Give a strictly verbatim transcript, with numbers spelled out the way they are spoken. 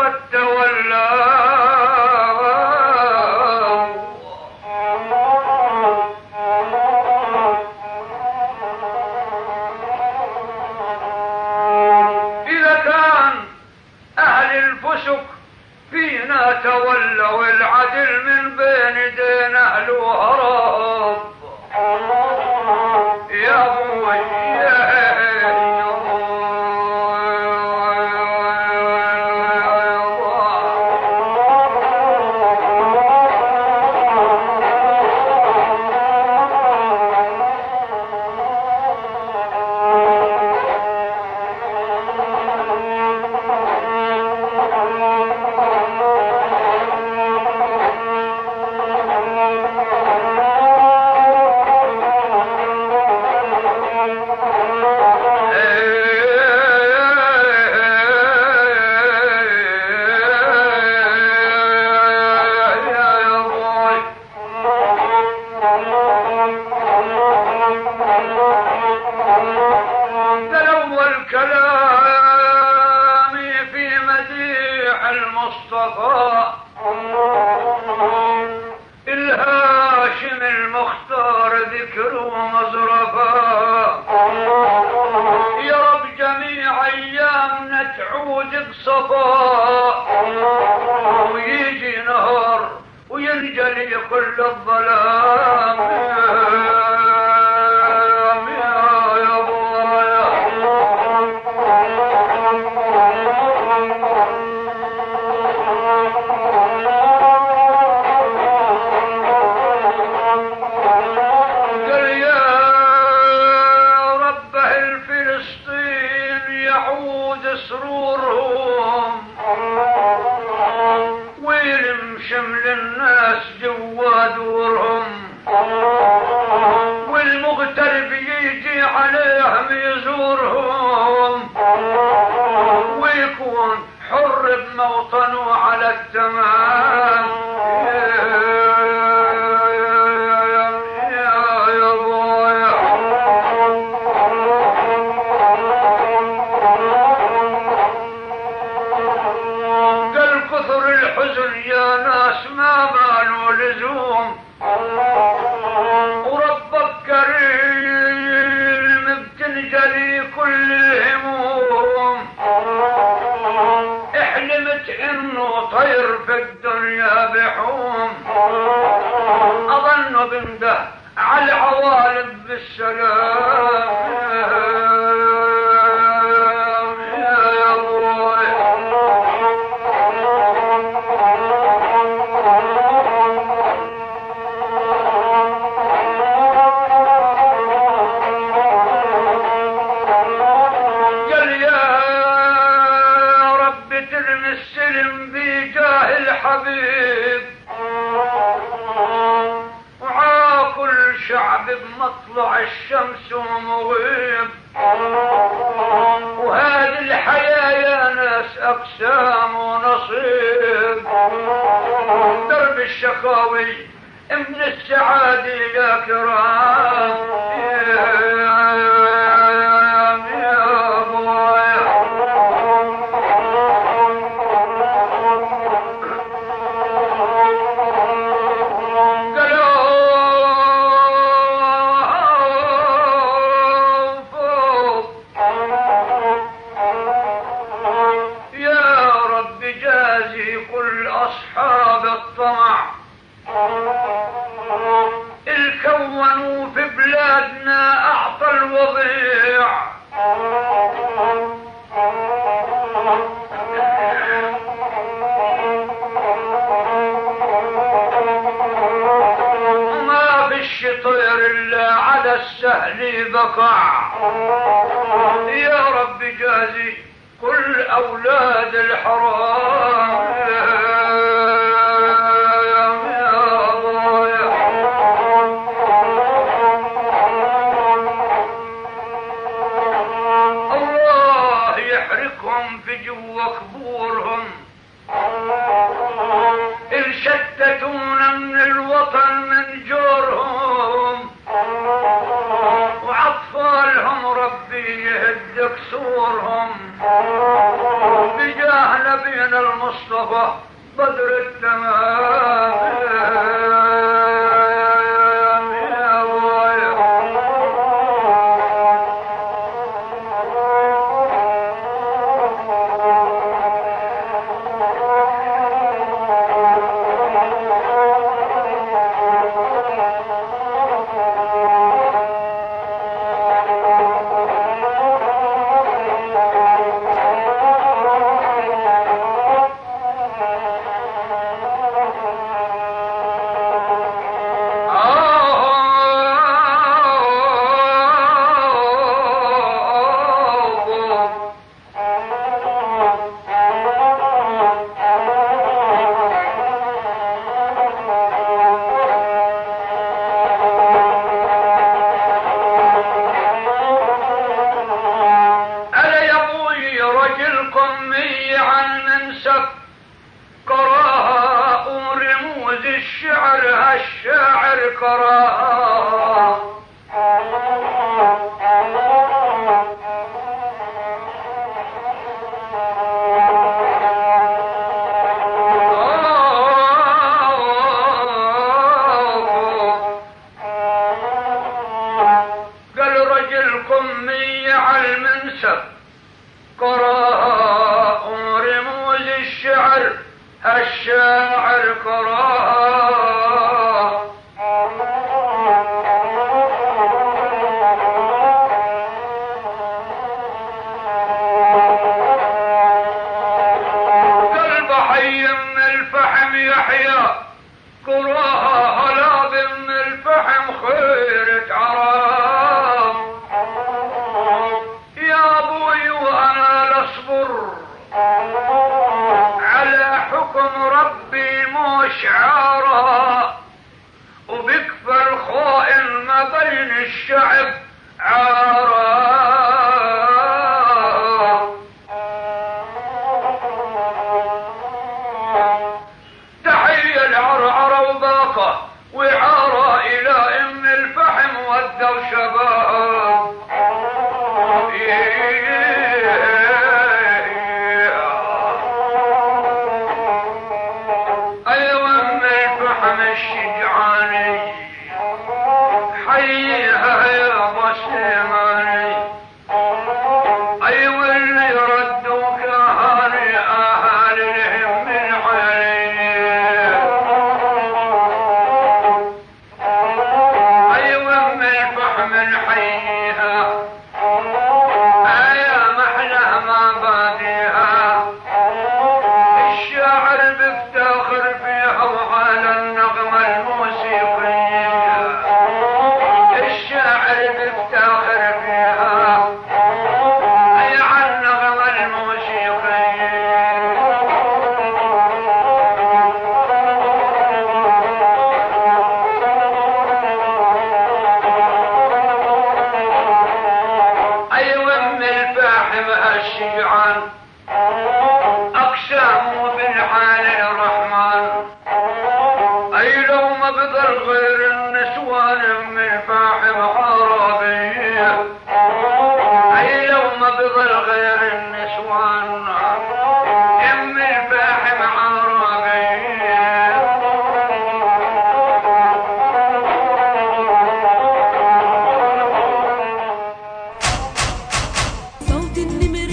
قد تولى إذا كان أهل الفسق فينا تولوا العدل من بين دين أهله هرب يا أبوي الهاشم المختار ذكره مزرفا يا رب جميع ايامنا تعود بصفا ويجي نهار وينجلي كل الظلام سرورهم ويلم شمل الناس جوا دورهم والمغترب يجي عليهم يزورهم ويكون حر بموطنه على التمام يا ناس ما بالوا لزوم وربك كريم بتنجلي كل الهموم احلمت انه طير في الدنيا بحوم اظن بنده على العوالم بالسلام الحبيب وعا كل شعب بمطلع الشمس ومغيب وهذه الحياة يا ناس أقسام ونصيب درب الشقاوي من السعادة يا كرام أصحاب الطمع الكونوا في بلادنا أعطى الوضيع ما فيش طير إلا على السهل بقع يا رب جازي كل أولاد الحرام في جوا قبورهم الشتتونا من الوطن من جورهم وعطفالهم ربي يهد كسورهم بجاه نبينا من المصطفى بدر التمام. صوت النمر